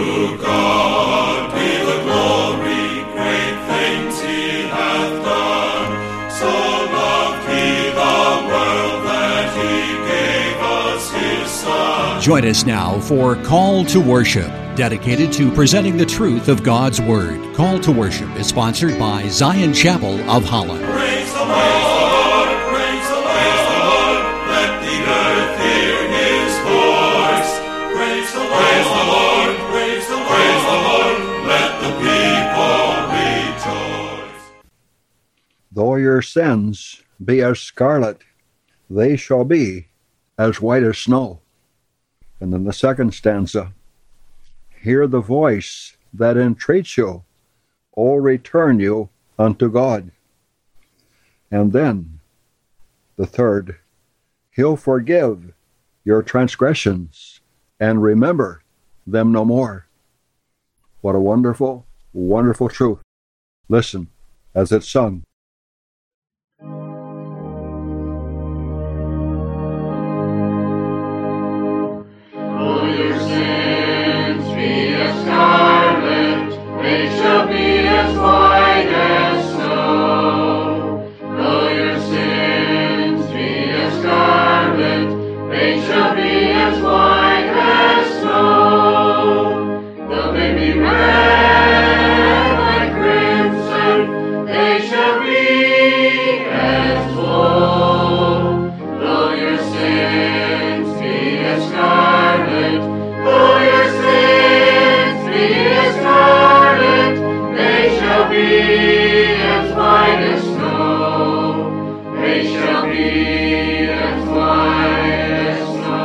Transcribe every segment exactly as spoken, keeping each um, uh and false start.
To God be the glory, great things he hath done. So loved he the world that he gave us his Son. Join us now for Call to Worship, dedicated to presenting the truth of God's Word. Call to Worship is sponsored by Zion Chapel of Holland. Praise the Lord, praise the Lord, let the earth hear his voice. Praise the Lord, praise the Lord, praise the Lord, let the people rejoice. Though your sins be as scarlet, they shall be as white as snow. And then the second stanza, hear the voice that entreats you, O return you unto God. And then the third, he'll forgive your transgressions and remember them no more. What a wonderful, wonderful truth. Listen as it's sung. They shall be as white as snow. Though your sins be as scarlet, they shall be as white as snow. Though they be red like crimson, they shall be as wool. Though your sins be as scarlet, though your sins be as scarlet, they shall be as white as snow. They shall be as white as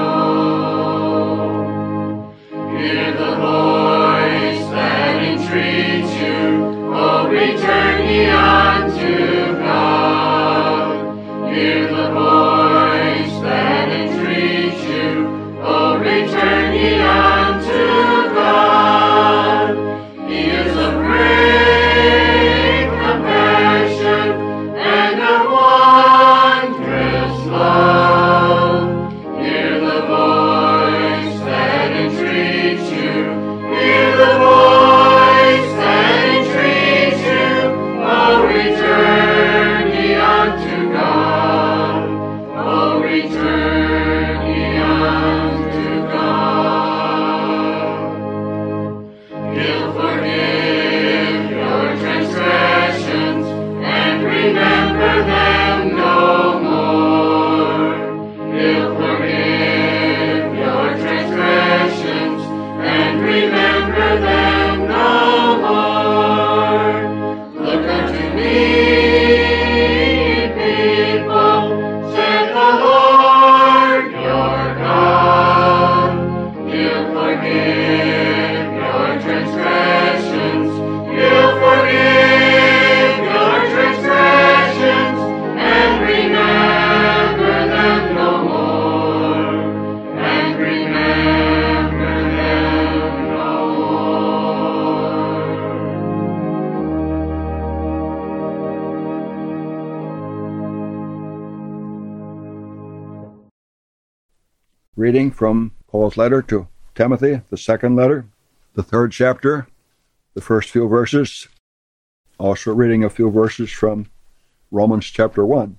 snow. Hear the voice that entreats you, O return ye unto God. Hear the voice that entreats you, O return ye unto God. He is of great compassion and of wondrous love. Hear the voice that entreats you. Hear the voice that entreats you. O return ye unto God. O return ye unto God. He'll forgive your transgressions and remember them no more. He'll forgive your transgressions and remember them no more. Look unto me, people, said the Lord your God. He'll forgive your transgressions. He'll forgive your transgressions and remember them no more. And remember them no more. Reading from Paul's letter to Timothy, the second letter, the third chapter, the first few verses. Also reading a few verses from Romans chapter one.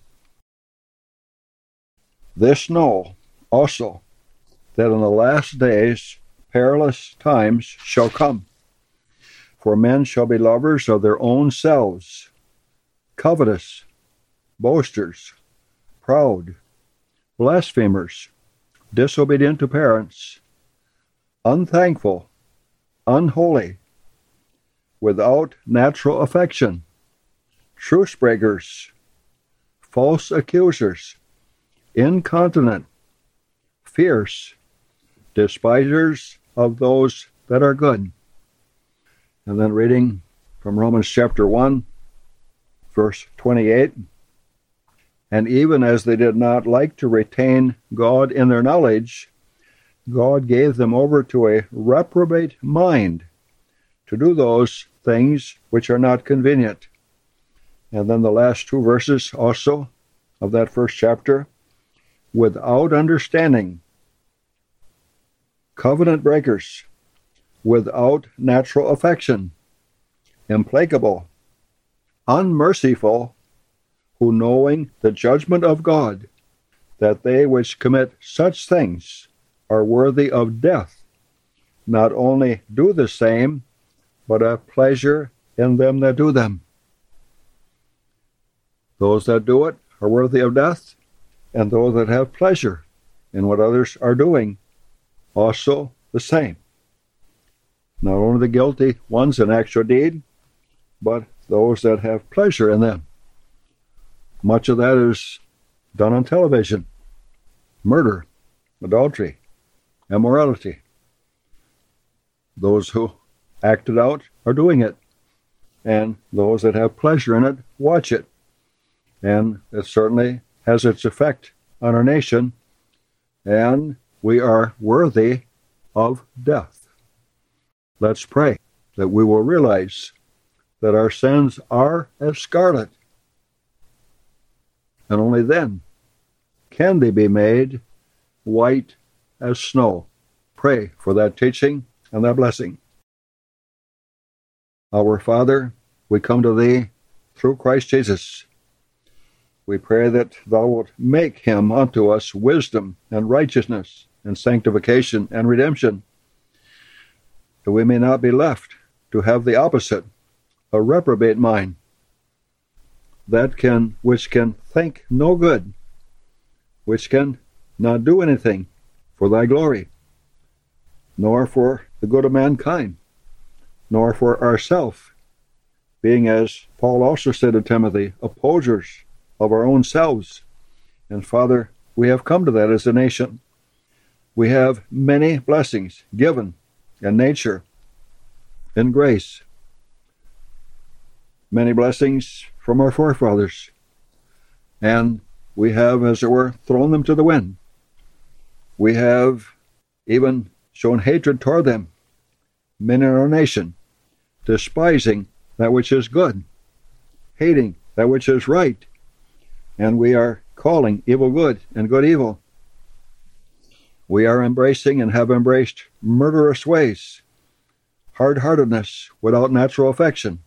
This know also, that in the last days perilous times shall come. For men shall be lovers of their own selves, covetous, boasters, proud, blasphemers, disobedient to parents, unthankful, unholy, without natural affection, truce breakers, false accusers, incontinent, fierce, despisers of those that are good. And then reading from Romans chapter one, verse twenty-eight. And even as they did not like to retain God in their knowledge, God gave them over to a reprobate mind to do those things which are not convenient. And then the last two verses also of that first chapter. Without understanding, covenant breakers, without natural affection, implacable, unmerciful, who knowing the judgment of God, that they which commit such things are worthy of death, not only do the same, but have pleasure in them that do them. Those that do it are worthy of death, and those that have pleasure in what others are doing, also the same. Not only the guilty ones in actual deed, but those that have pleasure in them. Much of that is done on television. Murder, adultery, immorality. Those who act it out are doing it, and those that have pleasure in it watch it. And it certainly has its effect on our nation, and we are worthy of death. Let's pray that we will realize that our sins are as scarlet, and only then can they be made white as snow. Pray for that teaching and that blessing. Our Father, we come to Thee through Christ Jesus. We pray that Thou wilt make Him unto us wisdom and righteousness and sanctification and redemption, that we may not be left to have the opposite, a reprobate mind, that can which can think no good, which can not do anything for Thy glory, nor for the good of mankind, nor for ourself, being, as Paul also said to Timothy, opposers of our own selves. And Father, we have come to that as a nation. We have many blessings given in nature, in grace, many blessings from our forefathers, and we have, as it were, thrown them to the wind. We have even shown hatred toward them, men in our nation, despising that which is good, hating that which is right, and we are calling evil good and good evil. We are embracing and have embraced murderous ways, hard-heartedness without natural affection.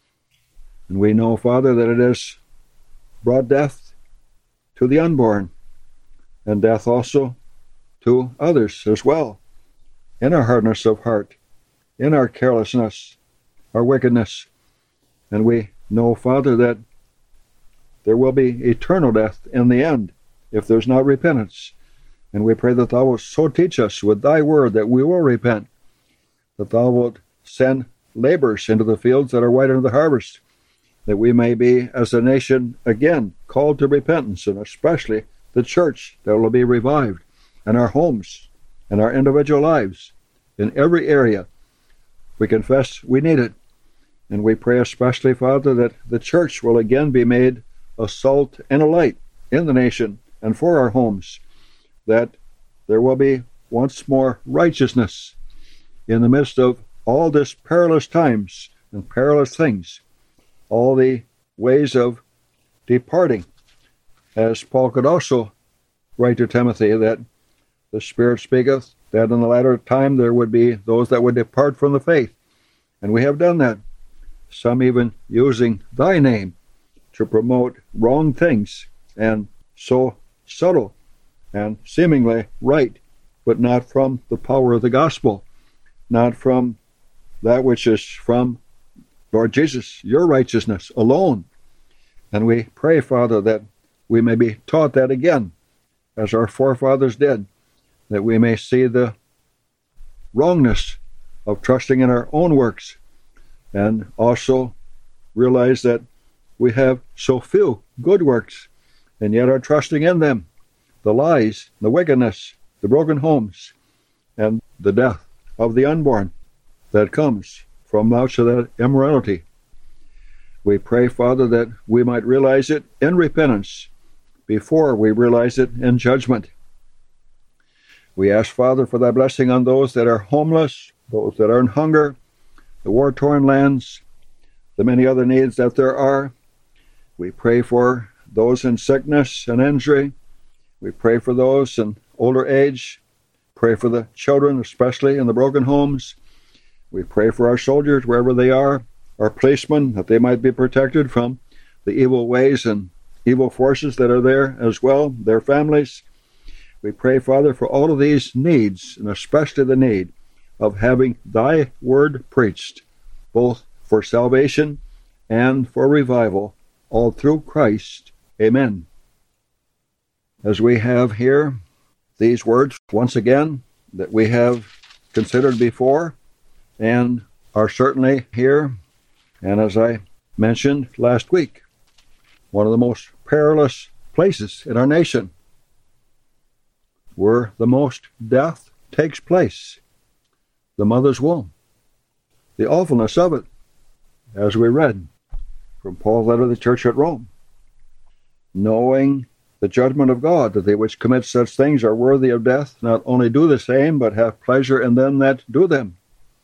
And we know, Father, that it has brought death to the unborn, and death also to others as well, in our hardness of heart, in our carelessness, our wickedness. And we know, Father, that there will be eternal death in the end if there's not repentance. And we pray that Thou wilt so teach us with Thy word that we will repent, that Thou wilt send laborers into the fields that are whiter than the harvest, that we may be, as a nation, again called to repentance, and especially the church that will be revived, and our homes, and our individual lives, in every area. We confess we need it, and we pray especially, Father, that the church will again be made a salt and a light in the nation and for our homes, that there will be once more righteousness in the midst of all this perilous times and perilous things, all the ways of departing, as Paul could also write to Timothy, that the Spirit speaketh that in the latter time there would be those that would depart from the faith. And we have done that, some even using Thy name to promote wrong things, and so subtle and seemingly right, but not from the power of the gospel, not from that which is from Lord Jesus, your righteousness alone. And we pray, Father, that we may be taught that again, as our forefathers did, that we may see the wrongness of trusting in our own works, and also realize that we have so few good works, and yet are trusting in them, the lies, the wickedness, the broken homes, and the death of the unborn that comes from much of that immorality. We pray, Father, that we might realize it in repentance before we realize it in judgment. We ask, Father, for Thy blessing on those that are homeless, those that are in hunger, the war-torn lands, the many other needs that there are. We pray for those in sickness and injury. We pray for those in older age. Pray for the children, especially in the broken homes. We pray for our soldiers wherever they are, our policemen, that they might be protected from the evil ways and evil forces that are there as well, their families. We pray, Father, for all of these needs, and especially the need of having thy word preached, both for salvation and for revival, all through Christ. Amen. As we have here these words, once again, that we have considered before and are certainly here, and as I mentioned last week, one of the most perilous places in our nation, where the most death takes place, the mother's womb. The awfulness of it, as we read from Paul's letter to the church at Rome, knowing the judgment of God, that they which commit such things are worthy of death, not only do the same, but have pleasure in them that do them.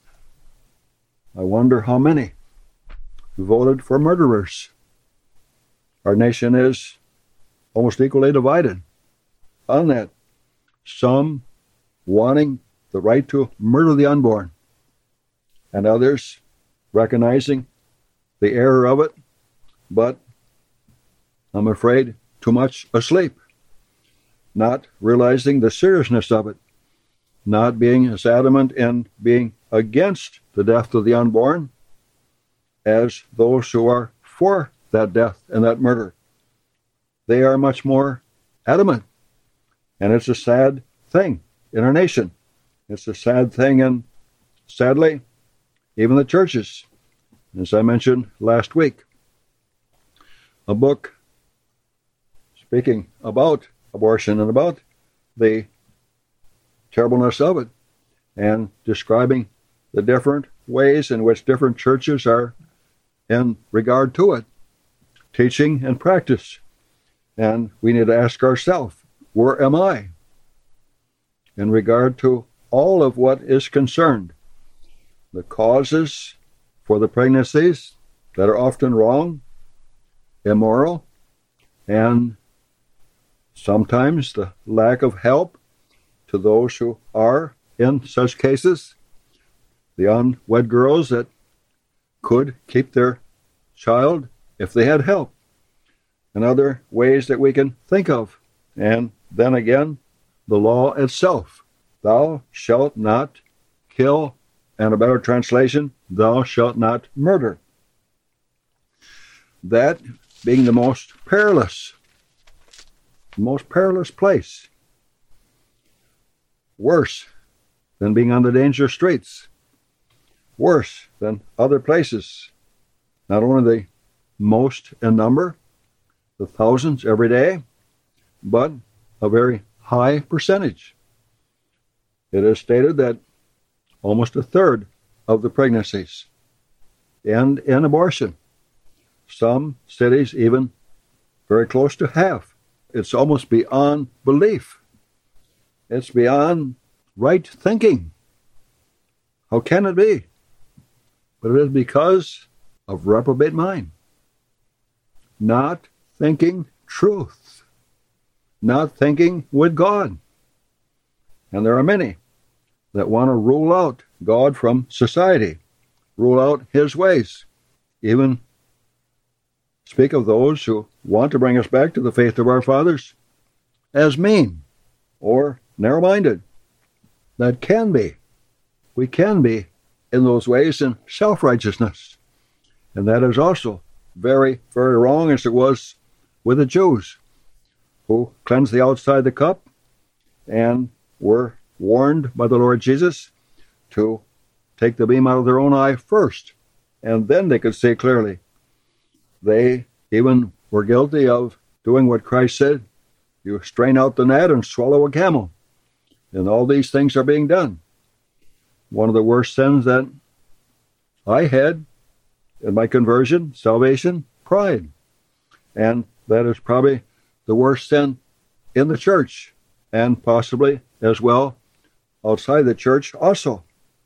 I wonder how many voted for murderers. Our nation is almost equally divided on that. Some wanting the right to murder the unborn, and others recognizing the error of it, but I'm afraid too much asleep, not realizing the seriousness of it, not being as adamant in being against the death of the unborn as those who are for that death and that murder. They are much more adamant, and it's a sad thing in our nation. It's a sad thing in, sadly, even the churches. As I mentioned last week, a book speaking about abortion and about the terribleness of it, and describing the different ways in which different churches are in regard to it, teaching and practice. And we need to ask ourselves, where am I in regard to all of what is concerned? The causes for the pregnancies that are often wrong, immoral, and sometimes the lack of help to those who are in such cases, the unwed girls that could keep their child if they had help, and other ways that we can think of. And then again, the law itself. Thou shalt not kill, and a better translation, thou shalt not murder. That being the most perilous, the most perilous place. Worse than being on the dangerous streets. Worse than other places. Not only the most in number, the thousands every day, but a very high percentage. It is stated that almost a third of the pregnancies end in abortion. Some cities even very close to half. It's almost beyond belief. It's beyond right thinking. How can it be? But it is because of reprobate mind. Not thinking truth. Not thinking with God. And there are many that want to rule out God from society, rule out his ways, even speak of those who want to bring us back to the faith of our fathers as mean or narrow-minded. That can be. We can be in those ways in self-righteousness. And that is also very, very wrong, as it was with the Jews, who cleansed the outside of the cup and were warned by the Lord Jesus to take the beam out of their own eye first, and then they could see clearly. They even were guilty of doing what Christ said, you strain out the gnat and swallow a camel. And all these things are being done. One of the worst sins that I had in my conversion, salvation, pride. And that is probably the worst sin in the church, and possibly as well outside the church also.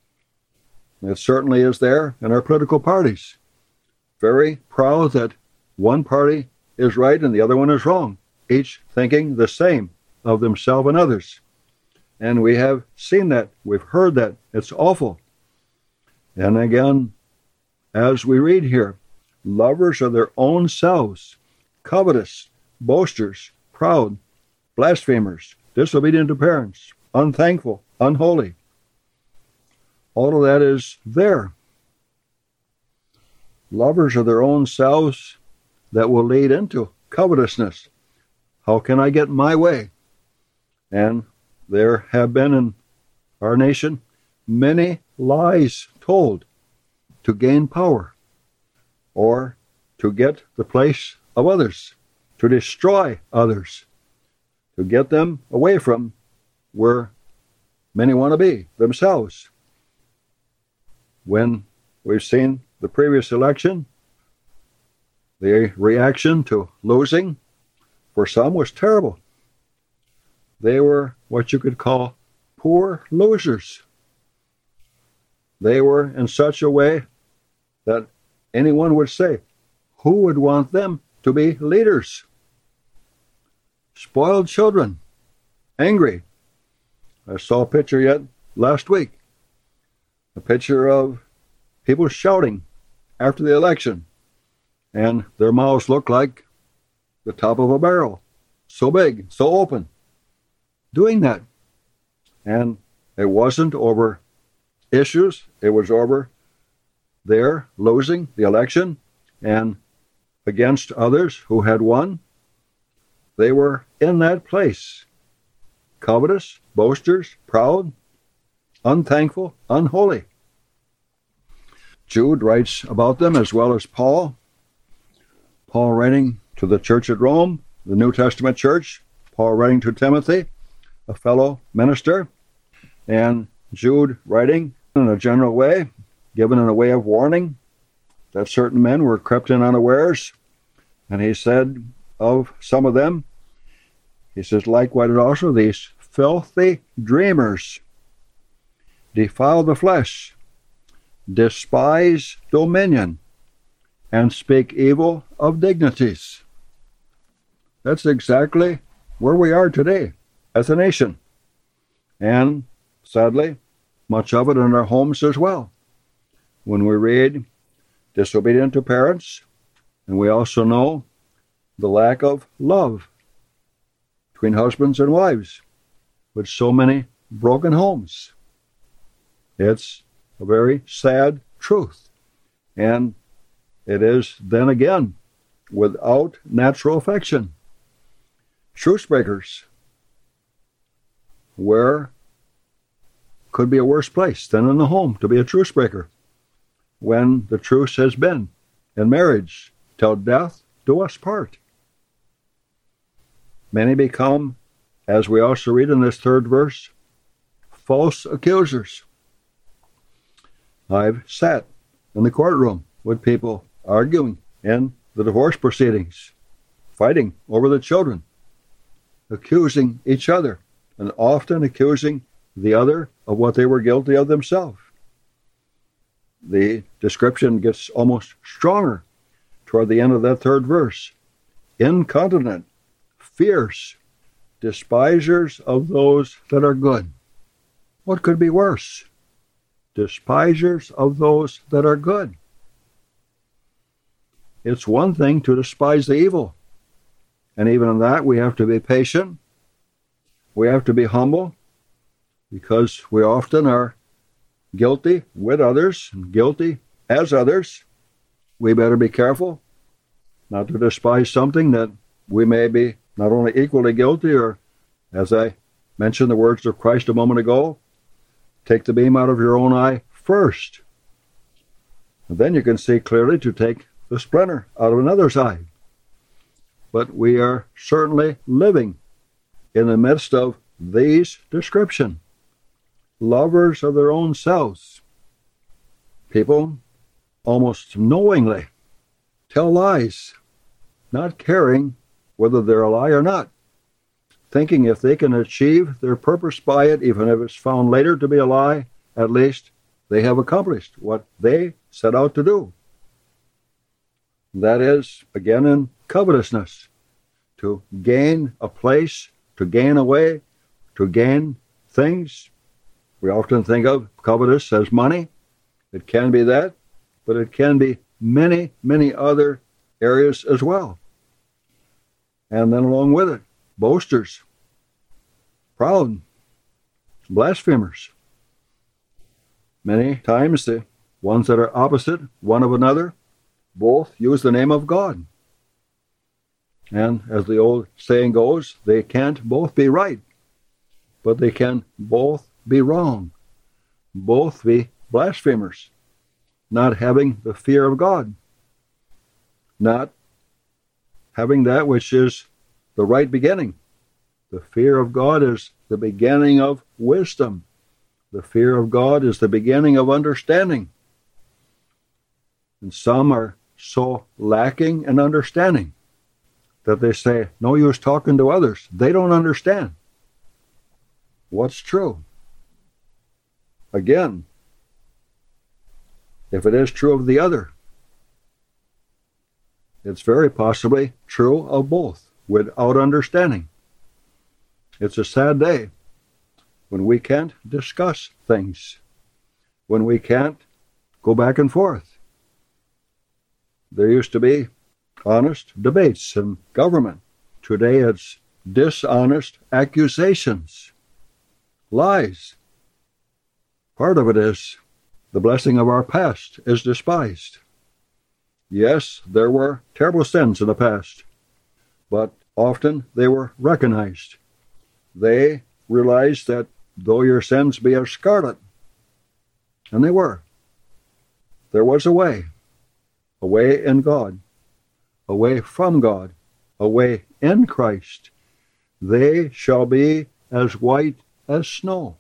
It certainly is there in our political parties. Very proud that one party is right and the other one is wrong, each thinking the same of themselves and others. And we have seen that. We've heard that. It's awful. And again, as we read here, lovers of their own selves, covetous, boasters, proud, blasphemers, disobedient to parents, unthankful, unholy. All of that is there. Lovers of their own selves that will lead into covetousness. How can I get my way? And there have been in our nation many lies told to gain power or to get the place of others, to destroy others, to get them away from where many want to be themselves. When we've seen the previous election, the reaction to losing for some was terrible. They were what you could call poor losers. They were in such a way that anyone would say, who would want them to be leaders? Spoiled children, angry. I saw a picture yet last week, a picture of people shouting after the election, and their mouths looked like the top of a barrel, so big, so open, doing that. And it wasn't over issues, it was over their losing the election and against others who had won. They were in that place, covetous, boasters, proud, unthankful, unholy. Jude writes about them as well as Paul. Paul writing to the church at Rome, the New Testament church. Paul writing to Timothy, a fellow minister. And Jude writing in a general way, given in a way of warning that certain men were crept in unawares. And he said of some of them, he says, likewise also these filthy dreamers defile the flesh, despise dominion, and speak evil of dignities. That's exactly where we are today as a nation. And sadly, much of it in our homes as well. When we read disobedient to parents, and we also know the lack of love between husbands and wives, with so many broken homes. It's a very sad truth. And it is then again without natural affection. Truce breakers. Where could be a worse place than in the home to be a truce breaker when the truce has been in marriage till death do us part. Many become, as we also read in this third verse, false accusers. I've sat in the courtroom with people arguing in the divorce proceedings, fighting over the children, accusing each other, and often accusing the other of what they were guilty of themselves. The description gets almost stronger toward the end of that third verse. Incontinent, fierce, despisers of those that are good. What could be worse? Despisers of those that are good. It's one thing to despise the evil. And even in that, we have to be patient. We have to be humble, because we often are guilty with others and guilty as others. We better be careful not to despise something that we may be not only equally guilty, or, as I mentioned the words of Christ a moment ago, take the beam out of your own eye first. And then you can see clearly to take the splinter out of another's eye. But we are certainly living in the midst of these description. Lovers of their own selves. People almost knowingly tell lies, not caring whether they're a lie or not, thinking if they can achieve their purpose by it, even if it's found later to be a lie, at least they have accomplished what they set out to do. That is, again, in covetousness, to gain a place, to gain a way, to gain things. We often think of covetous as money. It can be that, but it can be many, many other areas as well. And then along with it, boasters, proud, blasphemers. Many times the ones that are opposite one of another both use the name of God. And as the old saying goes, they can't both be right, but they can both be wrong, both be blasphemers, not having the fear of God, not having that which is the right beginning. The fear of God is the beginning of wisdom. The fear of God is the beginning of understanding. And some are so lacking in understanding that they say, no use talking to others. They don't understand what's true. Again, if it is true of the other, it's very possibly true of both without understanding. It's a sad day when we can't discuss things, when we can't go back and forth. There used to be honest debates in government. Today it's dishonest accusations, lies. Part of it is the blessing of our past is despised. Yes, there were terrible sins in the past, but often they were recognized. They realized that though your sins be as scarlet, and they were, there was a way, a way in God, a way from God, a way in Christ. They shall be as white as snow.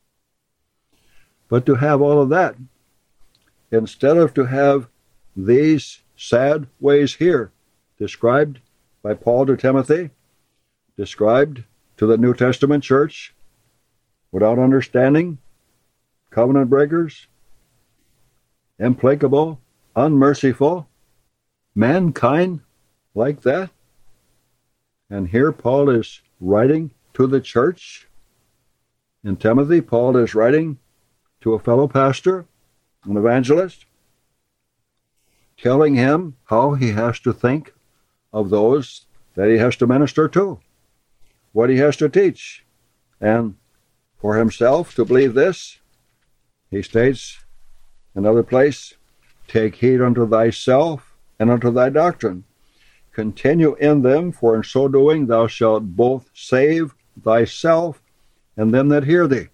But to have all of that, instead of to have these sad ways here described by Paul to Timothy, described to the New Testament church, without understanding, covenant breakers, implacable, unmerciful, mankind like that. And here Paul is writing to the church. In Timothy, Paul is writing to a fellow pastor, an evangelist, telling him how he has to think of those that he has to minister to, what he has to teach. And for himself to believe this, he states in another place, take heed unto thyself and unto thy doctrine. Continue in them, for in so doing thou shalt both save thyself and them that hear thee.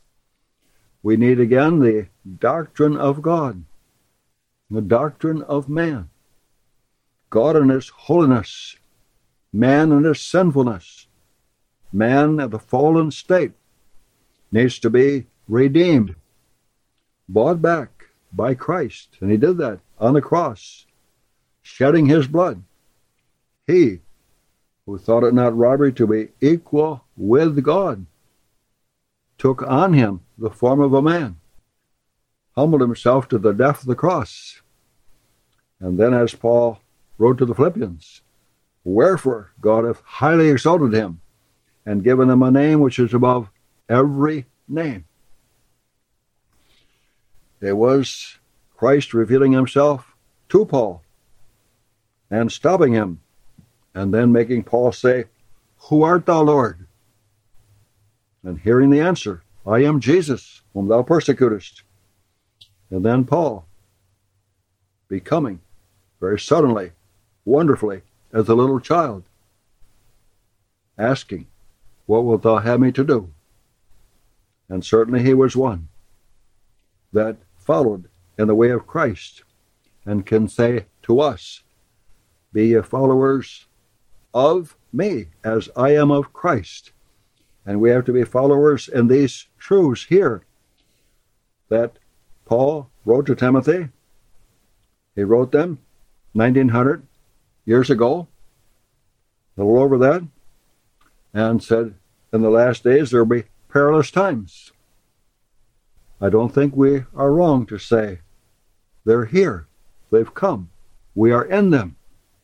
We need again the doctrine of God, the doctrine of man. God in his holiness, man in his sinfulness, man in the fallen state needs to be redeemed, bought back by Christ. And he did that on the cross, shedding his blood. He who thought it not robbery to be equal with God took on him the form of a man, humbled himself to the death of the cross. And then, as Paul wrote to the Philippians, wherefore God hath highly exalted him and given him a name which is above every name. It was Christ revealing himself to Paul and stopping him, and then making Paul say, who art thou, Lord? And hearing the answer, I am Jesus, whom thou persecutest. And then Paul becoming very suddenly, wonderfully, as a little child, asking, what wilt thou have me to do? And certainly he was one that followed in the way of Christ and can say to us, be ye followers of me as I am of Christ. And we have to be followers in these truths here that Paul wrote to Timothy. He wrote them nineteen hundred years ago, a little over that, and said, in the last days there will be perilous times. I don't think we are wrong to say they're here. They've come. We are in them.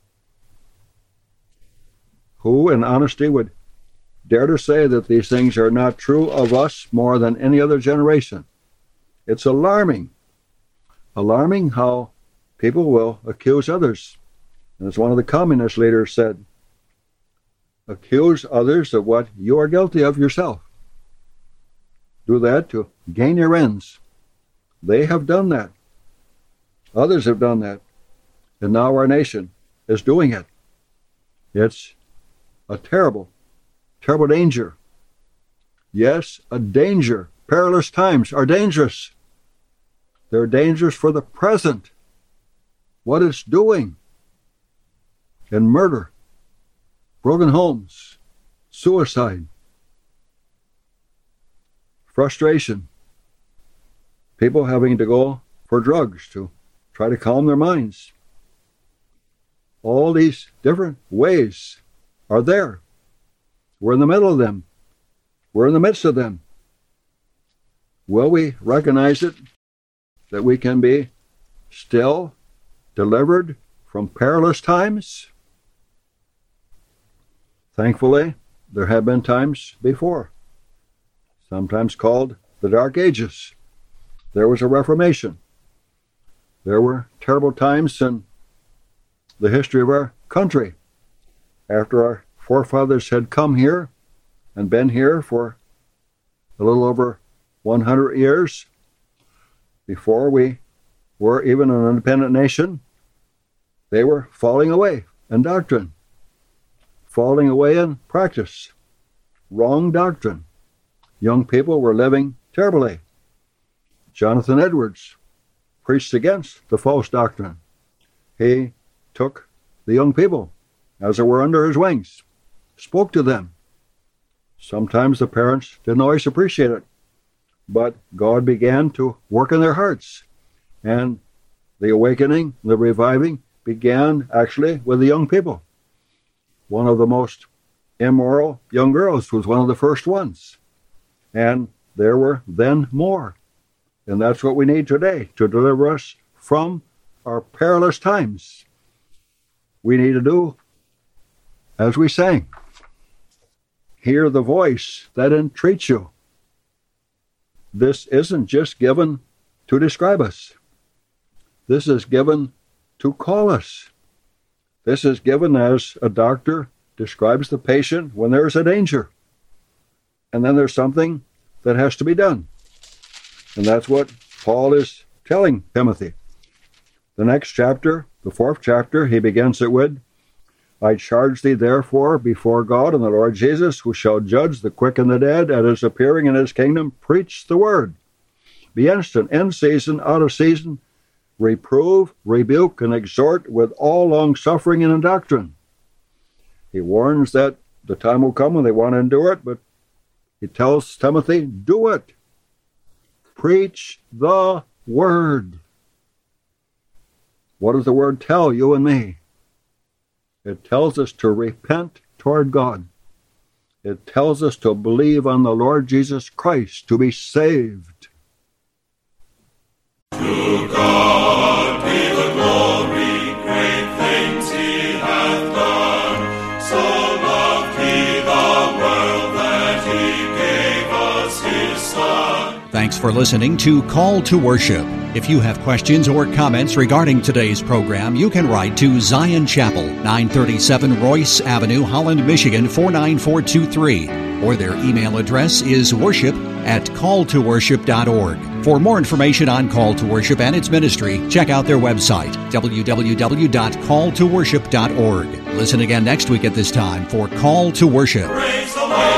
Who in honesty would dare to say that these things are not true of us more than any other generation? It's alarming alarming how people will accuse others. And as one of the communist leaders said, accuse others of what you are guilty of yourself. Do that to gain your ends. They have done that. Others have done that. And now our nation is doing it. It's a terrible, terrible danger. Yes, a danger. Perilous times are dangerous. They're dangerous for the present. What it's doing. And murder. Broken homes. Suicide. Frustration. People having to go for drugs to try to calm their minds. All these different ways are there. We're in the middle of them. We're in the midst of them. Will we recognize it? That we can be still delivered from perilous times? Thankfully, there have been times before, sometimes called the Dark Ages. There was a Reformation. There were terrible times in the history of our country. After our forefathers had come here and been here for a little over one hundred years, before we were even an independent nation, they were falling away in doctrine, falling away in practice, wrong doctrine. Young people were living terribly. Jonathan Edwards preached against the false doctrine. He took the young people, as it were, under his wings, spoke to them. Sometimes the parents didn't always appreciate it, but God began to work in their hearts. And the awakening, the reviving, began actually with the young people. One of the most immoral young girls was one of the first ones. And there were then more. And that's what we need today, to deliver us from our perilous times. We need to do as we sang. Hear the voice that entreats you. This isn't just given to describe us. This is given to call us. This is given as a doctor describes the patient when there is a danger. And then there's something that has to be done. And that's what Paul is telling Timothy. The next chapter, the fourth chapter, he begins it with, I charge thee therefore before God and the Lord Jesus, who shall judge the quick and the dead at his appearing in his kingdom, preach the word. Be instant, in season, out of season, reprove, rebuke, and exhort with all long-suffering and in doctrine. He warns that the time will come when they want to endure it, but he tells Timothy, do it. Preach the word. What does the word tell you and me? It tells us to repent toward God. It tells us to believe on the Lord Jesus Christ, to be saved. To God be the glory, great things he hath done. So loved he the world that he gave us his Son. Thanks for listening to Call to Worship. If you have questions or comments regarding today's program, you can write to Zion Chapel, nine thirty-seven Royce Avenue, Holland, Michigan, four nine four two three, or their email address is worship at call to worship dot org. For more information on Call to Worship and its ministry, check out their website, w w w dot call to worship dot org. Listen again next week at this time for Call to Worship. Praise the Lord.